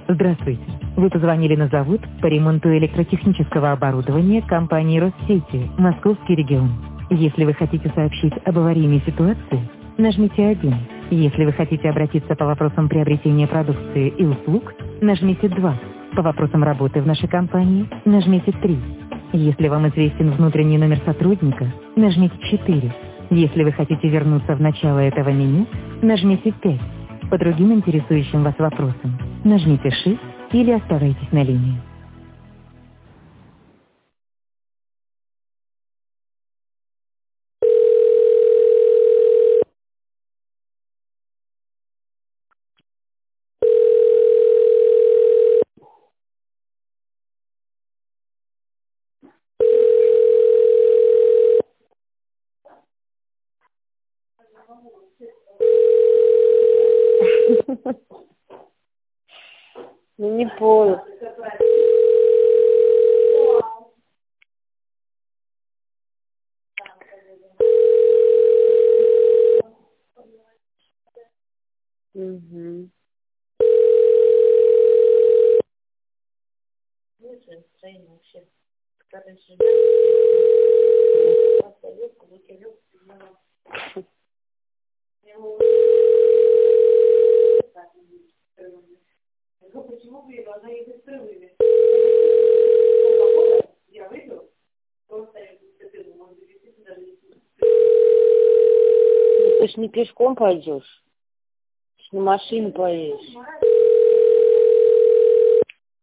Здравствуйте. Вы позвонили на завод по ремонту электротехнического оборудования компании Россети, Московский регион. Если вы хотите сообщить об аварийной ситуации, нажмите 1. Если вы хотите обратиться по вопросам приобретения продукции и услуг, нажмите 2. По вопросам работы в нашей компании, нажмите 3. Если вам известен внутренний номер сотрудника, нажмите 4. Если вы хотите вернуться в начало этого меню, нажмите 5. По другим интересующим вас вопросам, нажмите 6 или оставайтесь на линии. Ну не понял. Угу. Ты ж не пешком пойдешь, на машине поедешь.